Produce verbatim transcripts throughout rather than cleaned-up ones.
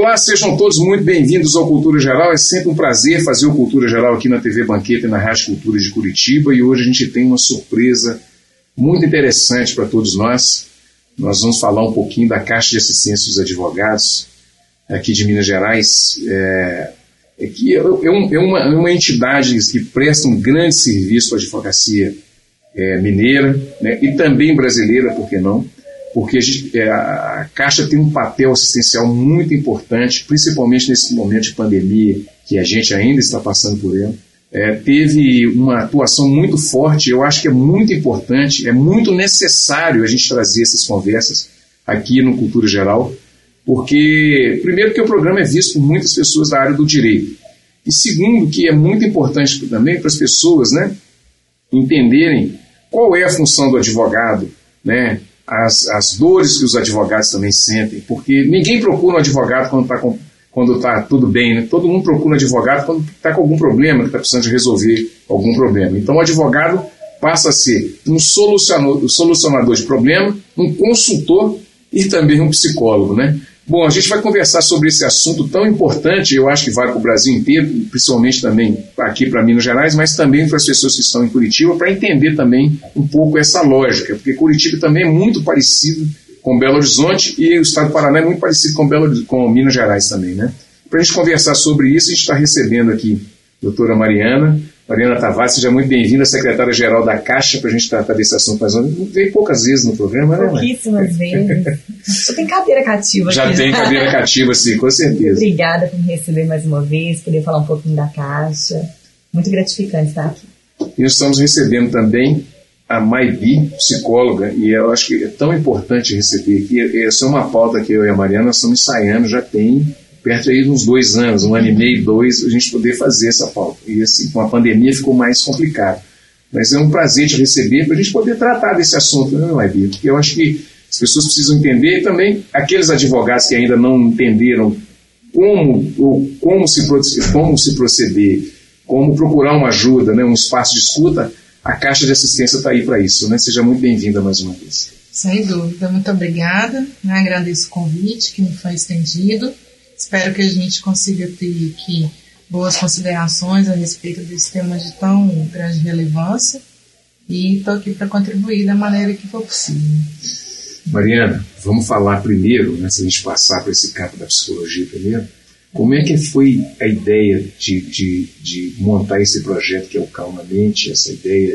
Olá, sejam todos muito bem-vindos ao Cultura Geral. É sempre um prazer fazer o Cultura Geral aqui na T V Banqueta e na Rádio Cultura de Curitiba. E hoje a gente tem uma surpresa muito interessante para todos nós. Nós vamos falar um pouquinho da Caixa de Assistência dos Advogados aqui de Minas Gerais, é, é, que é, é, um, é, uma, é uma entidade que presta um grande serviço à advocacia é, mineira, né, e também brasileira, por que não? Porque a, gente, é, a Caixa tem um papel assistencial muito importante, principalmente nesse momento de pandemia que a gente ainda está passando por ela. É, teve uma atuação muito forte. Eu acho que é muito importante, é muito necessário a gente trazer essas conversas aqui no Cultura Geral, porque, primeiro, que o programa é visto por muitas pessoas da área do direito, e segundo, que é muito importante também para as pessoas, né, entenderem qual é a função do advogado, né, as, as dores que os advogados também sentem, porque ninguém procura um advogado quando está com quando está tudo bem, né? Todo mundo procura um advogado quando está com algum problema, que está precisando de resolver algum problema. Então o advogado passa a ser um solucionador, um solucionador de problema, um consultor e também um psicólogo, né? Bom, a gente vai conversar sobre esse assunto tão importante, eu acho que vale para o Brasil inteiro, principalmente também aqui para Minas Gerais, mas também para as pessoas que estão em Curitiba, para entender também um pouco essa lógica, porque Curitiba também é muito parecido com Belo Horizonte, e o estado do Paraná é muito parecido com, Belo, com Minas Gerais também, né? Para a gente conversar sobre isso, a gente está recebendo aqui a doutora Mariana, Mariana Tavares, seja muito bem-vinda, secretária-geral da Caixa, para a gente tratar desse assunto. Mas veio poucas vezes no programa, né? Pouquíssimas vezes. Já tem cadeira cativa aqui. Já tem cadeira cativa, sim, com certeza. Obrigada por me receber mais uma vez, poder falar um pouquinho da Caixa. Muito gratificante estar aqui. E nós estamos recebendo também a Maybi, psicóloga, e eu acho que é tão importante receber aqui. Essa é uma pauta que eu e a Mariana nós estamos ensaiando, já tem perto aí de uns dois anos, um ano e meio, dois, a gente poder fazer essa pauta. E assim, com a pandemia ficou mais complicado. Mas é um prazer te receber para a gente poder tratar desse assunto, né, Maybi? Porque eu acho que as pessoas precisam entender, e também aqueles advogados que ainda não entenderam como, ou como, se, como se proceder, como procurar uma ajuda, né, um espaço de escuta. A Caixa de Assistência está aí para isso, né? Seja muito bem-vinda mais uma vez. Sem dúvida, muito obrigada, né? Agradeço o convite que me foi estendido. Espero que a gente consiga ter aqui boas considerações a respeito desse tema de tão grande relevância, e estou aqui para contribuir da maneira que for possível. Mariana, vamos falar primeiro, né, se a gente passar para esse campo da psicologia primeiro, como é que foi a ideia de, de, de montar esse projeto que é o Calmamente, essa ideia,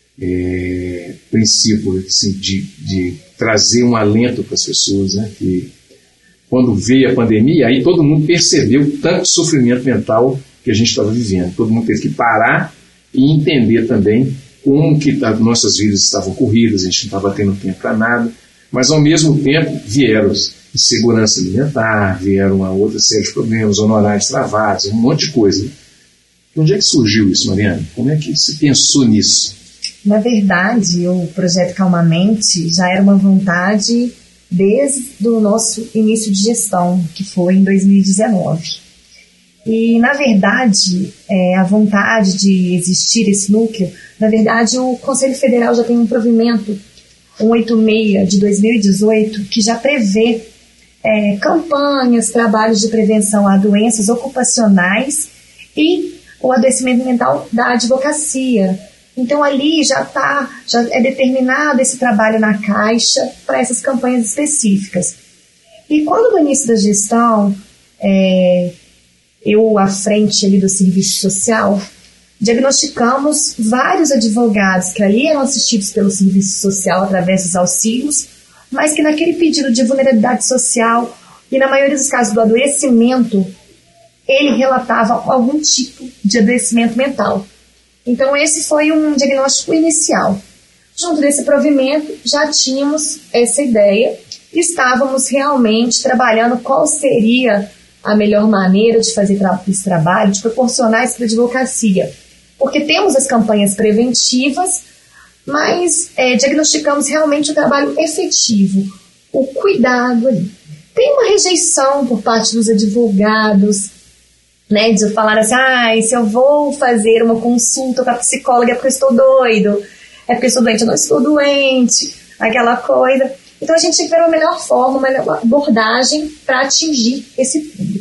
é, princípio assim, de, de trazer um alento para as pessoas, né? Que quando veio a pandemia, aí todo mundo percebeu tanto sofrimento mental que a gente estava vivendo. Todo mundo teve que parar e entender também como que tá, nossas vidas estavam corridas, a gente não estava tendo tempo para nada, mas ao mesmo tempo vieram insegurança alimentar, vieram uma outra série de problemas, honorários travados, um monte de coisa. De onde é que surgiu isso, Mariana? Como é que você pensou nisso? Na verdade, o projeto Calmamente já era uma vontade desde o nosso início de gestão, que foi em dois mil e dezenove. E, na verdade, é, a vontade de existir esse núcleo, na verdade, o Conselho Federal já tem um provimento, cento e oitenta e seis de dois mil e dezoito, que já prevê É, campanhas, trabalhos de prevenção a doenças ocupacionais e o adoecimento mental da advocacia. Então ali já, tá, já é determinado esse trabalho na Caixa para essas campanhas específicas. E quando no início da gestão, é, eu à frente ali do serviço social, diagnosticamos vários advogados que ali eram assistidos pelo serviço social através dos auxílios, mas que naquele pedido de vulnerabilidade social e na maioria dos casos do adoecimento, ele relatava algum tipo de adoecimento mental. Então esse foi um diagnóstico inicial. Junto desse provimento já tínhamos essa ideia e estávamos realmente trabalhando qual seria a melhor maneira de fazer tra- esse trabalho, de proporcionar isso para a advocacia. Porque temos as campanhas preventivas, mas é, diagnosticamos realmente o trabalho efetivo, o cuidado ali. Tem uma rejeição por parte dos advogados, né, de falar assim, ah, se eu vou fazer uma consulta com a psicóloga é porque eu estou doido, é porque eu estou doente, eu não estou doente, aquela coisa. Então a gente tem que ver uma melhor forma, uma melhor abordagem para atingir esse público.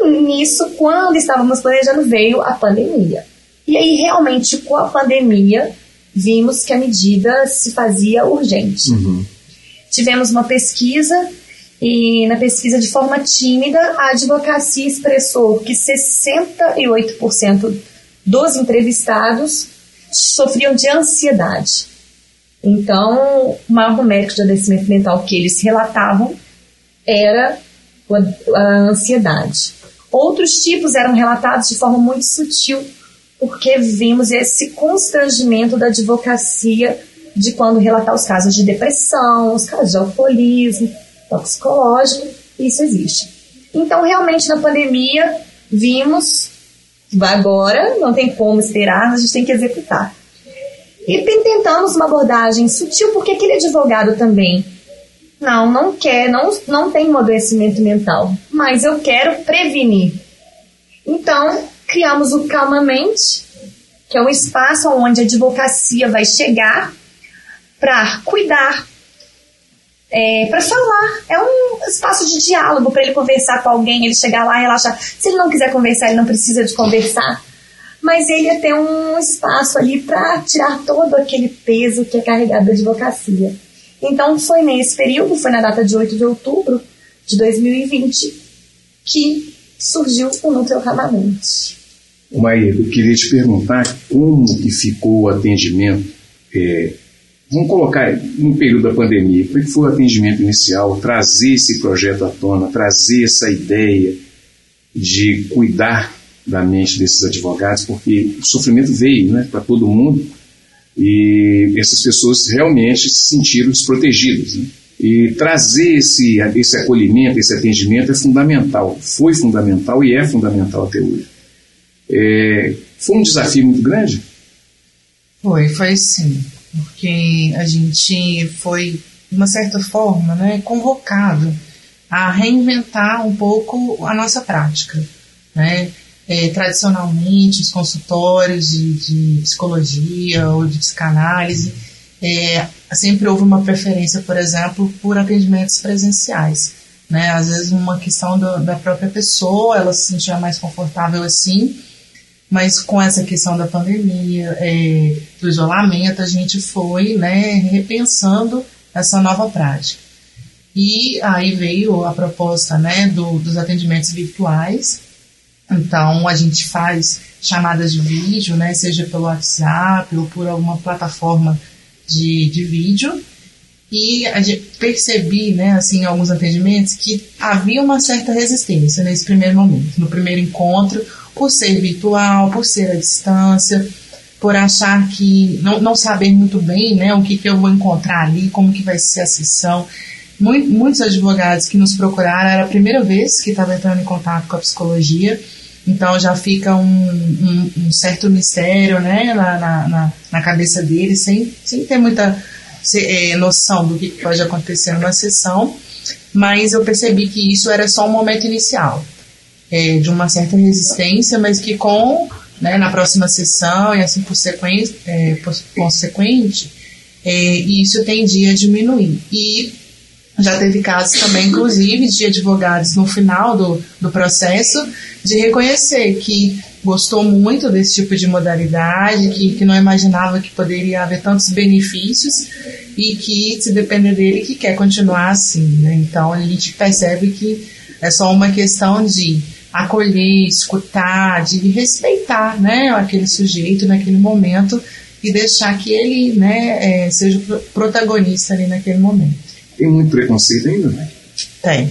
nisso, quando estávamos planejando, veio a pandemia. E aí, realmente, com a pandemia, vimos que a medida se fazia urgente. Uhum. Tivemos uma pesquisa, e na pesquisa, de forma tímida, a advocacia expressou que sessenta e oito por cento dos entrevistados sofriam de ansiedade. Então, o maior numérico de adoecimento mental que eles relatavam era a ansiedade. Outros tipos eram relatados de forma muito sutil, porque vimos esse constrangimento da advocacia de quando relatar os casos de depressão, os casos de alcoolismo, toxicológico, isso existe. Então, realmente, na pandemia, vimos, agora, não tem como esperar, a gente tem que executar. E tentamos uma abordagem sutil, porque aquele advogado também, não, não quer, não, não tem um adoecimento mental, mas eu quero prevenir. Então, criamos o Calmamente, que é um espaço onde a advocacia vai chegar para cuidar, é, para falar. É um espaço de diálogo para ele conversar com alguém, ele chegar lá e relaxar. Se ele não quiser conversar, ele não precisa de conversar. Mas ele ia ter um espaço ali para tirar todo aquele peso que é carregado da advocacia. Então, foi nesse período, foi na data de oito de outubro de dois mil e vinte, que surgiu o Núcleo Calmamente. Maíra, eu queria te perguntar como que ficou o atendimento, é, vamos colocar no período da pandemia, como é que foi o atendimento inicial, trazer esse projeto à tona, trazer essa ideia de cuidar da mente desses advogados, porque o sofrimento veio, né, para todo mundo, e essas pessoas realmente se sentiram desprotegidas, né? E trazer esse, esse acolhimento, esse atendimento é fundamental, foi fundamental e é fundamental até hoje. É, foi um desafio muito grande? Foi, foi sim, porque a gente foi, de uma certa forma, né, convocado a reinventar um pouco a nossa prática, né? É, tradicionalmente, os consultórios de, de psicologia ou de psicanálise, é, sempre houve uma preferência, por exemplo, por atendimentos presenciais, né? Às vezes uma questão do, da própria pessoa, ela se sentia mais confortável assim, mas com essa questão da pandemia, é, do isolamento, a gente foi, né, repensando essa nova prática. E aí veio a proposta, né, do, dos atendimentos virtuais. Então, a gente faz chamadas de vídeo, né, seja pelo WhatsApp ou por alguma plataforma de, de vídeo. E a gente percebi, né, assim, em alguns atendimentos, que havia uma certa resistência nesse primeiro momento, no primeiro encontro, por ser virtual, por ser à distância, por achar que, não, não saber muito bem, né, o que, que eu vou encontrar ali, como que vai ser a sessão. Muitos advogados que nos procuraram, era a primeira vez que estava entrando em contato com a psicologia, então já fica um, um, um certo mistério, né, na, na, na cabeça deles, sem, sem ter muita é, noção do que pode acontecer numa sessão, mas eu percebi que isso era só um momento inicial, é, de uma certa resistência, mas que com, né, na próxima sessão e assim por sequência, é, por consequente, é, isso tendia a diminuir. E já teve casos também, inclusive, de advogados no final do, do processo de reconhecer que gostou muito desse tipo de modalidade, que, que não imaginava que poderia haver tantos benefícios e que, se depender dele, que quer continuar assim, né? Então, a gente percebe que é só uma questão de acolher, escutar, de respeitar, né, aquele sujeito naquele momento e deixar que ele, né, é, seja o protagonista ali naquele momento. Tem muito preconceito ainda, né? Tem.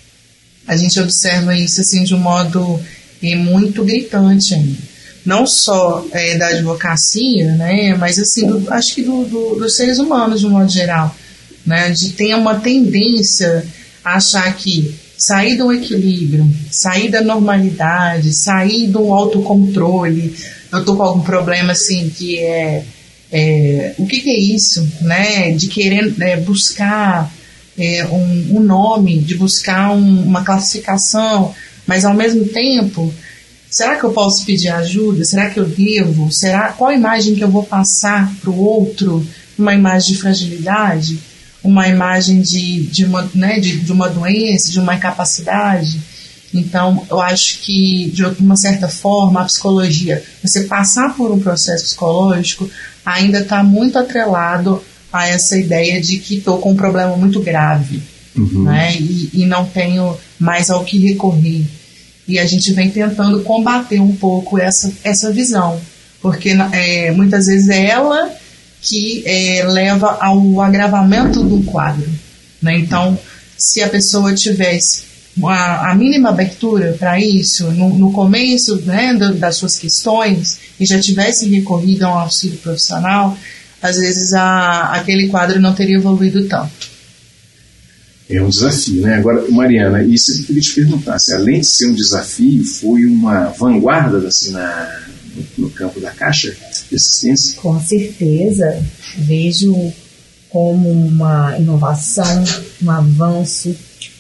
A gente observa isso assim de um modo é, muito gritante ainda. Não só é, da advocacia, né, mas assim, do, acho que do, do, dos seres humanos de um modo geral, né, de ter uma tendência a achar que sair do equilíbrio, sair da normalidade, sair do autocontrole, eu tô com algum problema assim que é É, o que, que é isso, né? De querer é, buscar é, um, um nome, de buscar um, uma classificação, mas ao mesmo tempo, será que eu posso pedir ajuda? Será que eu devo? Será, qual imagem que eu vou passar para o outro? Uma imagem de fragilidade? Uma imagem de, de, uma, né, de, de uma doença, de uma incapacidade? Então, eu acho que, de uma certa forma, a psicologia, você passar por um processo psicológico, ainda está muito atrelado a essa ideia de que estou com um problema muito grave, uhum. né? e, e não tenho mais ao que recorrer. E a gente vem tentando combater um pouco essa, essa visão, porque é, muitas vezes é ela que é, leva ao agravamento do quadro, né? Então, se a pessoa tivesse a, a mínima abertura para isso, no, no começo, né, do, das suas questões, e já tivesse recorrido a um auxílio profissional, às vezes a, aquele quadro não teria evoluído tanto. É um desafio, né? Agora, Mariana, isso eu queria te perguntar, se além de ser um desafio, foi uma vanguarda assim, na, no, no campo da Caixa de Assistência? Com certeza. Vejo como uma inovação, um avanço,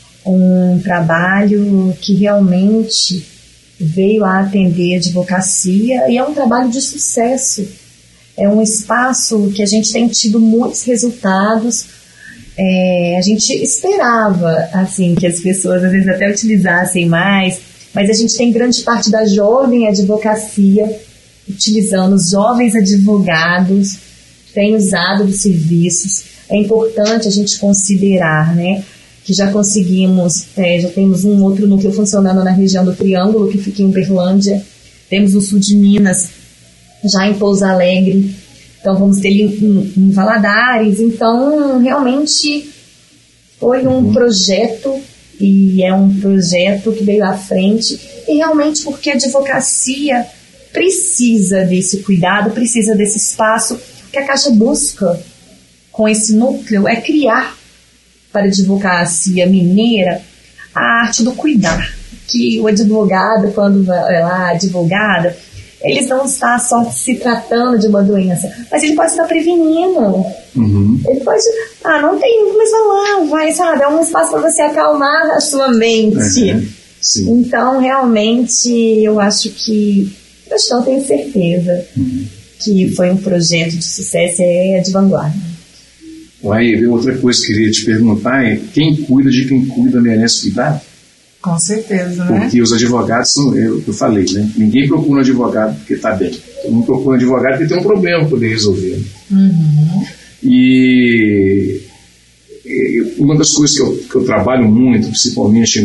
um trabalho que realmente veio a atender a advocacia, e é um trabalho de sucesso. É um espaço que a gente tem tido muitos resultados. É, a gente esperava assim, que as pessoas às vezes até utilizassem mais, mas a gente tem grande parte da jovem advocacia utilizando, os jovens advogados têm usado os serviços. É importante a gente considerar, né, que já conseguimos, é, já temos um outro núcleo funcionando na região do Triângulo, que fica em Uberlândia, temos no sul de Minas, já em Pouso Alegre, então vamos ter em, em, em Valadares. Então realmente foi um projeto, e é um projeto que veio à frente, e realmente porque a advocacia precisa desse cuidado, precisa desse espaço. O que a Caixa busca com esse núcleo é criar para a advocacia mineira a arte do cuidar, que o advogado, quando vai lá, advogada, eles não está só se tratando de uma doença, mas ele pode estar prevenindo. Uhum. Ele pode, ah, não tem, mas vai lá, vai, sabe, é um espaço para você acalmar a sua mente. Uhum. Sim. Então, realmente, eu acho que, eu não tenho certeza uhum. que foi um projeto de sucesso, é de vanguarda. Aí, outra coisa que eu queria te perguntar é: quem cuida de quem cuida merece cuidado? Com certeza, né? Porque os advogados são, eu, eu falei, né? Ninguém procura um advogado porque está bem. Todo mundo procura um advogado porque tem um problema para poder resolver. Uhum. E, e uma das coisas que eu, que eu trabalho muito, principalmente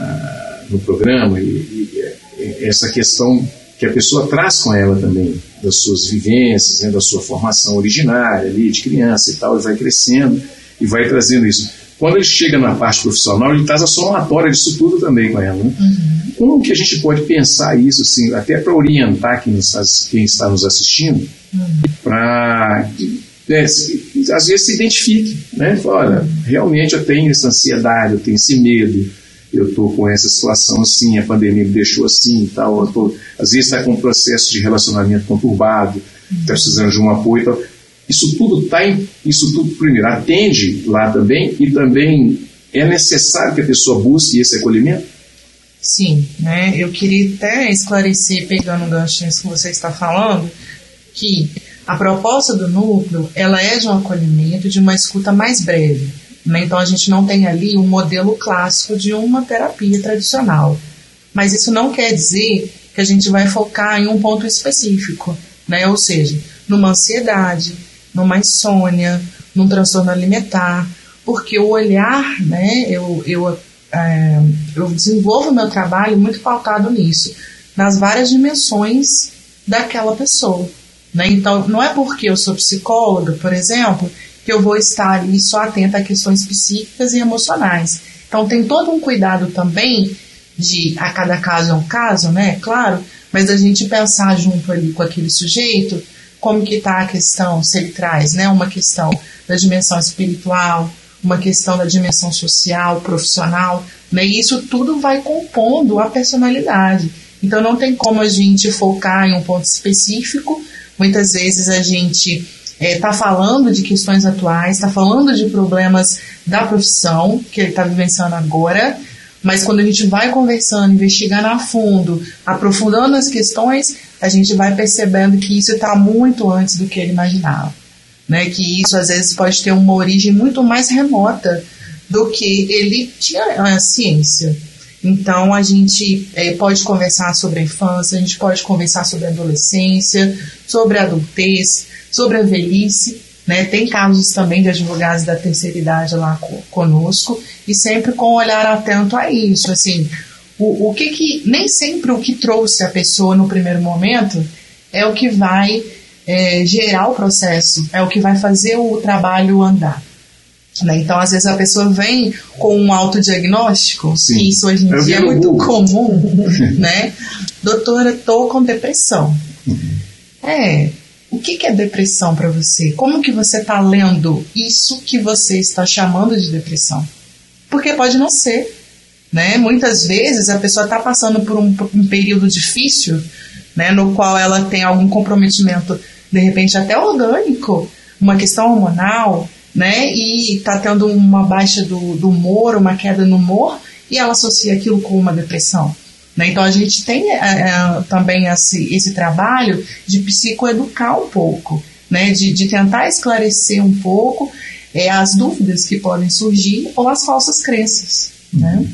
na, no programa, e, e, é essa questão que a pessoa traz com ela também, das suas vivências, né, da sua formação originária ali, de criança e tal, e vai crescendo e vai trazendo isso. Quando ele chega na parte profissional, ele traz a somatória disso tudo também com ela. Né? Uhum. Como que a gente pode pensar isso, assim, até para orientar quem está, quem está nos assistindo, uhum. para é, às vezes se identifique, né? Fala, olha, realmente eu tenho essa ansiedade, eu tenho esse medo, eu estou com essa situação assim, a pandemia me deixou assim e tal, eu tô, às vezes está com um processo de relacionamento conturbado, está precisando de um apoio e tal. Isso tudo está em, isso tudo primeiro atende lá também, e também é necessário que a pessoa busque esse acolhimento? Sim, né? Eu queria até esclarecer, pegando o gancho que você está falando, que a proposta do núcleo, ela é de um acolhimento, de uma escuta mais breve, né? Então a gente não tem ali um modelo clássico de uma terapia tradicional, mas isso não quer dizer que a gente vai focar em um ponto específico, né? Ou seja, numa ansiedade, numa insônia, num transtorno alimentar, porque o olhar, né, eu, eu, é, eu desenvolvo meu trabalho muito pautado nisso, nas várias dimensões daquela pessoa, né? Então, não é porque eu sou psicóloga, por exemplo, que eu vou estar ali só atenta a questões psíquicas e emocionais. Então, tem todo um cuidado também de, a cada caso é um caso, né, claro, mas a gente pensar junto ali com aquele sujeito, como que está a questão, se ele traz, né, uma questão da dimensão espiritual, uma questão da dimensão social, profissional, né, e isso tudo vai compondo a personalidade. Então não tem como a gente focar em um ponto específico. Muitas vezes a gente está é, falando de questões atuais, está falando de problemas da profissão que ele está vivenciando agora, mas quando a gente vai conversando, investigando a fundo, aprofundando as questões, a gente vai percebendo que isso está muito antes do que ele imaginava, né? Que isso às vezes pode ter uma origem muito mais remota do que ele tinha a ciência. Então, a gente é, pode conversar sobre a infância, a gente pode conversar sobre a adolescência, sobre a adultez, sobre a velhice, né? Tem casos também de advogados da terceira idade lá conosco, e sempre com um olhar atento a isso, assim, o, o que que, nem sempre o que trouxe a pessoa no primeiro momento é o que vai é, gerar o processo, é o que vai fazer o trabalho andar. Né? Então, às vezes a pessoa vem com um autodiagnóstico, Sim. que isso hoje em Eu dia é vi no muito Google. comum, né? Doutora, tô com depressão. Uhum. É, o que, que é depressão para você? Como que você está lendo isso que você está chamando de depressão? Porque pode não ser, né? Muitas vezes a pessoa está passando por um, por um período difícil, né? No qual ela tem algum comprometimento, de repente até orgânico, uma questão hormonal, né? E está tendo uma baixa do, do humor, uma queda no humor, e ela associa aquilo com uma depressão. Né? Então a gente tem é, é, também esse, esse trabalho de psicoeducar um pouco, né? de, de tentar esclarecer um pouco é, as dúvidas que podem surgir ou as falsas crenças. Uhum. Né?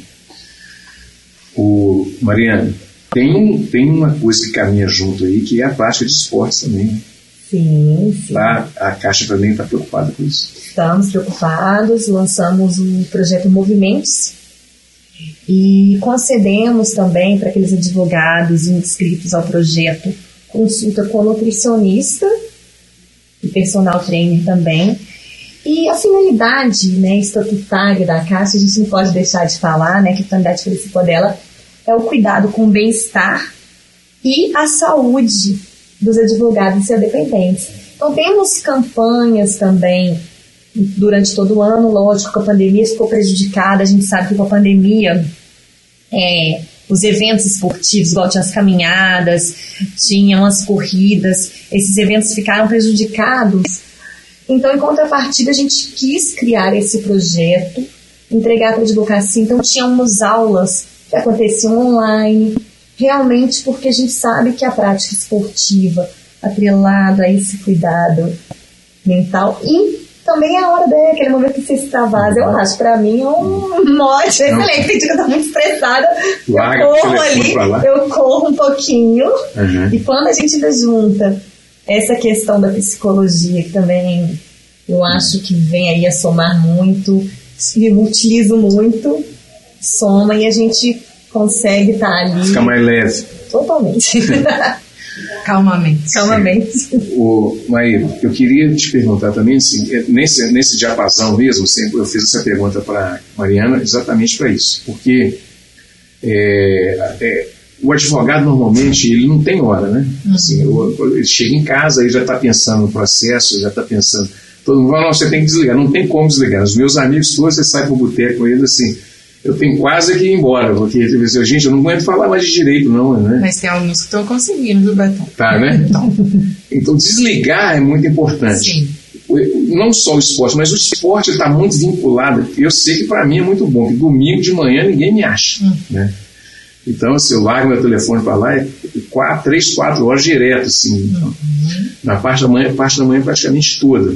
O, Mariana, tem, um, tem uma coisa que caminha junto aí, que é a prática de esportes também. Né? Sim, sim. Tá, a Caixa também está preocupada com isso. Estamos preocupados, lançamos o projeto Movimentos e concedemos também para aqueles advogados inscritos ao projeto consulta com nutricionista e personal trainer também. E a finalidade, né, estatutária da Caixa, a gente não pode deixar de falar, né, que a finalidade principal dela é o cuidado com o bem-estar e a saúde dos advogados e seus dependentes. Então temos campanhas também durante todo o ano, lógico que a pandemia ficou prejudicada, a gente sabe que com a pandemia é, os eventos esportivos, igual tinha as caminhadas, tinham as corridas, esses eventos ficaram prejudicados. Então, em contrapartida, a gente quis criar esse projeto, entregar para a advocacia. Então, tínhamos aulas que aconteciam online, realmente porque a gente sabe que a prática esportiva, atrelada a esse cuidado mental, e também é a hora daquele momento que você extravasa, eu acho, para mim é um mote excelente, porque eu estou muito estressada, Larga eu corro ali, eu corro um pouquinho, uhum. E quando a gente junta essa questão da psicologia, que também eu acho que vem aí a somar muito, eu utilizo muito, soma e a gente consegue estar tá ali. Fica mais leve. Totalmente. Calmamente. Calmamente. O, Maíra, eu queria te perguntar também, assim, nesse, nesse diapasão mesmo, sempre eu fiz essa pergunta para Mariana exatamente para isso, porque é, é, o advogado normalmente ele não tem hora, né? Uhum. Assim, eu, ele chega em casa e já está pensando no processo, já está pensando, todo mundo fala, não, você tem que desligar, não tem como desligar. Os meus amigos todos, você sai para o boteco com eles assim, eu tenho quase que ir embora, porque, gente, eu não aguento falar mais de direito, não, né? Mas tem alguns que estão conseguindo, viu, Betão? Tá, né? Então, então, desligar é muito importante. Sim. Não só o esporte, mas o esporte está muito vinculado. Eu sei que para mim é muito bom, que domingo de manhã ninguém me acha, hum. né? Então, assim, eu largo meu telefone para lá, é quatro, três, quatro horas direto, assim. Uhum. Na parte da manhã, parte da manhã praticamente toda.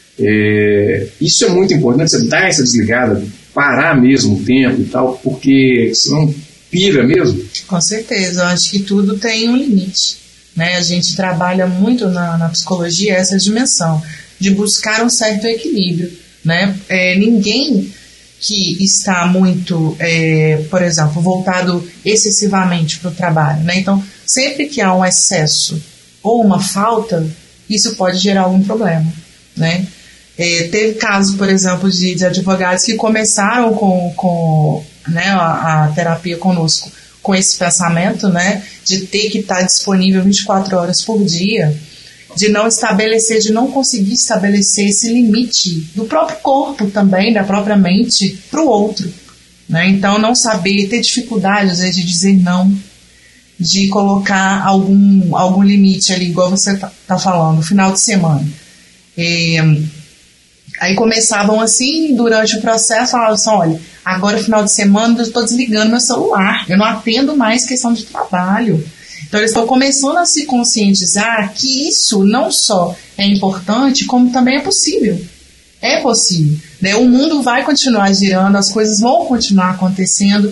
É, isso é muito importante, você dar essa desligada, parar mesmo o tempo e tal, porque senão pira mesmo. Com certeza, eu acho que tudo tem um limite, né? A gente trabalha muito na, na psicologia essa dimensão de buscar um certo equilíbrio, né? É, ninguém que está muito, é, por exemplo, voltado excessivamente para o trabalho, né? Então, sempre que há um excesso ou uma falta, isso pode gerar algum problema, né? É, teve casos, por exemplo, de, de advogados que começaram com, com né, a, a terapia conosco com esse pensamento, né, de ter que estar disponível vinte e quatro horas por dia, de não estabelecer, de não conseguir estabelecer esse limite do próprio corpo também, da própria mente, para o outro. Né? Então, não saber, ter dificuldade, às vezes, de dizer não, de colocar algum, algum limite ali, igual você está tá falando, final de semana. É, aí começavam assim, durante o processo, falavam assim, olha, agora final de semana eu estou desligando meu celular, eu não atendo mais questão de trabalho. Então eles estão começando a se conscientizar que isso não só é importante, como também é possível. É possível. Né? O mundo vai continuar girando, as coisas vão continuar acontecendo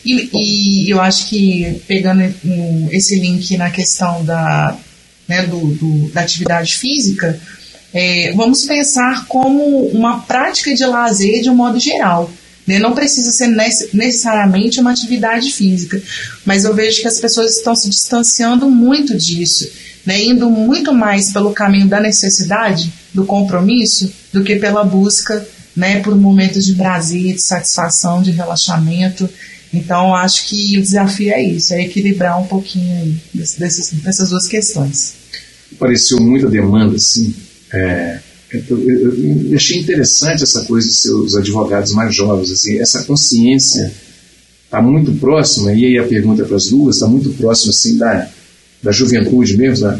E, e eu acho que, pegando um, esse link na questão da, né, do, do, da atividade física, é, vamos pensar como uma prática de lazer de um modo geral. Né? Não precisa ser necessariamente uma atividade física, mas eu vejo que as pessoas estão se distanciando muito disso, né? Indo muito mais pelo caminho da necessidade, do compromisso, do que pela busca, né, por momentos de prazer, de satisfação, de relaxamento. Então, acho que o desafio é isso, é equilibrar um pouquinho aí dessas, dessas duas questões. Apareceu muita demanda, assim. É, eu, eu, eu achei interessante essa coisa de ser os advogados mais jovens, assim, essa consciência está muito próxima, e aí a pergunta para as duas, está muito próxima, assim, da, da juventude mesmo, da,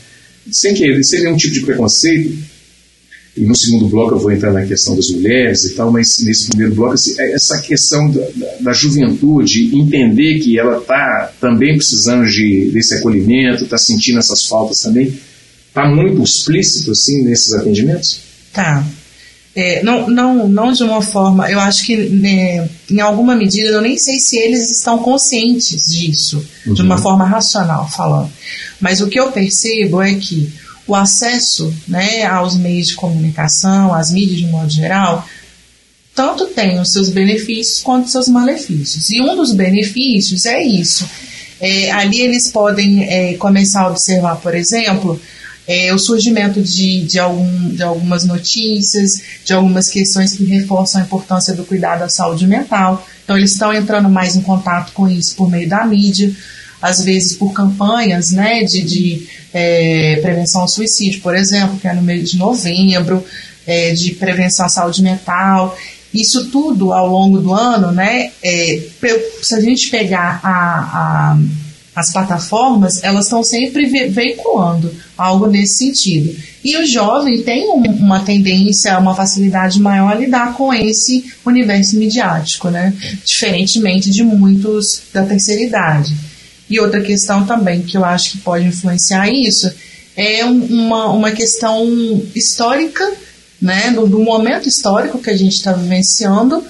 sem que seria um tipo de preconceito. E no segundo bloco eu vou entrar na questão das mulheres e tal, mas nesse primeiro bloco, assim, essa questão da, da, da juventude, entender que ela está também precisando de, desse acolhimento, está sentindo essas faltas também, está muito explícito assim nesses atendimentos? Tá. É, não, não, não de uma forma, eu acho que, né, em alguma medida, eu nem sei se eles estão conscientes disso, uhum. de uma forma racional falando, mas o que eu percebo é que o acesso, né, aos meios de comunicação, às mídias de modo geral, tanto tem os seus benefícios quanto os seus malefícios. E um dos benefícios é isso. É, ali eles podem é, começar a observar, por exemplo, é, o surgimento de, de, algum, de algumas notícias, de algumas questões que reforçam a importância do cuidado da saúde mental. Então eles estão entrando mais em contato com isso por meio da mídia, às vezes por campanhas, né, de, de é, prevenção ao suicídio, por exemplo, que é no mês de novembro, é, de prevenção à saúde mental. Isso tudo ao longo do ano, né, é, se a gente pegar a, a, as plataformas, elas estão sempre ve- veiculando algo nesse sentido. E o jovem tem um, uma tendência, uma facilidade maior a lidar com esse universo midiático, né, diferentemente de muitos da terceira idade. E outra questão também que eu acho que pode influenciar isso é uma, uma questão histórica, né, do, do momento histórico que a gente está vivenciando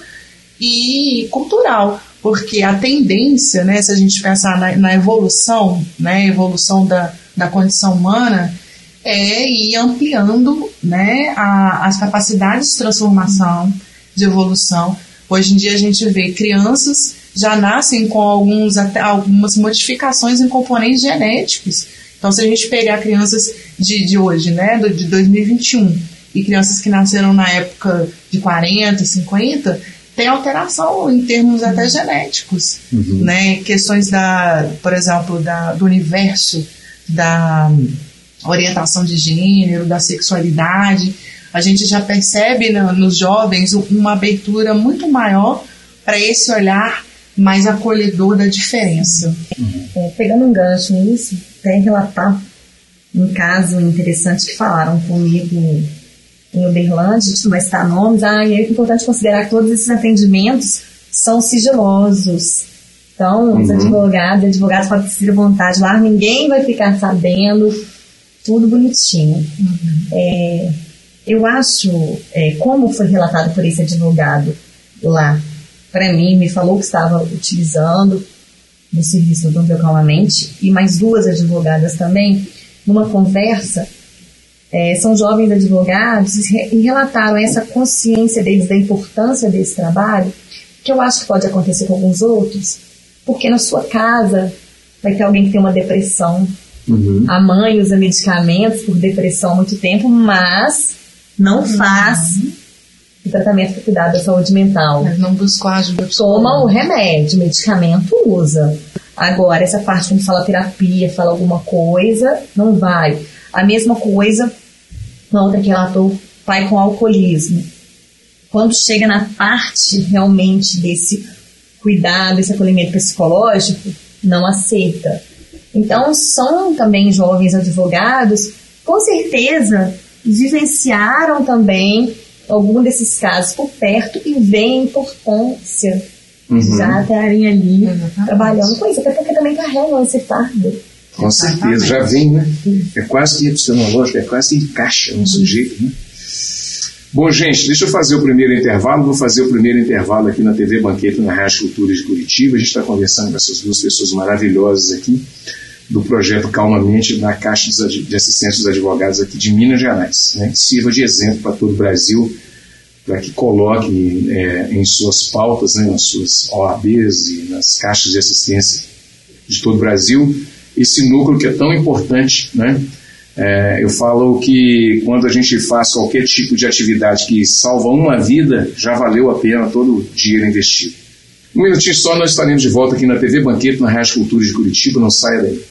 e cultural, porque a tendência, né, se a gente pensar na, na evolução, né, evolução da, da condição humana, é ir ampliando, né, a, as capacidades de transformação, de evolução. Hoje em dia a gente vê crianças já nascem com alguns, até algumas modificações em componentes genéticos. Então, se a gente pegar crianças de, de hoje, né, de dois mil e vinte e um, e crianças que nasceram na época de quarenta, cinquenta, tem alteração em termos até genéticos. Uhum. Né? Questões, da, por exemplo, da, do universo da orientação de gênero, da sexualidade. A gente já percebe no, nos jovens uma abertura muito maior para esse olhar mais acolhedor da diferença. Uhum. É, pegando um gancho nisso, até relatar um caso interessante que falaram comigo em Uberlândia, de não citar nomes, ah, e é importante considerar que todos esses atendimentos são sigilosos. Então, uhum. os advogados, advogados podem se à vontade lá, ninguém vai ficar sabendo, tudo bonitinho. Uhum. É, eu acho, é, como foi relatado por esse advogado lá, para mim, me falou que estava utilizando no serviço do Calmamente, e mais duas advogadas também, numa conversa, é, são jovens advogados, e relataram essa consciência deles da importância desse trabalho, que eu acho que pode acontecer com alguns outros, porque na sua casa vai ter alguém que tem uma depressão, uhum. a mãe usa medicamentos por depressão há muito tempo, mas não faz uhum. o tratamento para cuidar da saúde mental. Mas não buscou ajuda. Toma o remédio, medicamento usa. Agora, essa parte quando fala terapia, fala alguma coisa, não vai. A mesma coisa, uma outra que relatou, pai com alcoolismo. Quando chega na parte realmente desse cuidado, esse acolhimento psicológico, não aceita. Então, são também jovens advogados, com certeza, vivenciaram também algum desses casos por perto e veem a importância uhum. de já estarem ali uhum. trabalhando com isso, até porque também carregam esse fardo. Com certeza, já vem, né? É quase que epistemológico, é quase que encaixa no sujeito, né? Bom, gente, deixa eu fazer o primeiro intervalo. Vou fazer o primeiro intervalo aqui na T V Banquete e na Rádio Cultura de Curitiba. A gente está conversando com essas duas pessoas maravilhosas aqui do projeto Calmamente da Caixa de Assistência dos Advogados aqui de Minas Gerais, né, que sirva de exemplo para todo o Brasil, para que coloque é, em suas pautas, né, nas suas O A Bs e nas caixas de assistência de todo o Brasil, esse núcleo que é tão importante, né? É, eu falo que quando a gente faz qualquer tipo de atividade que salva uma vida, já valeu a pena todo o dinheiro investido. Um minutinho só, nós estaremos de volta aqui na T V Banquete, na Rádio Cultura de Curitiba. Não saia daí.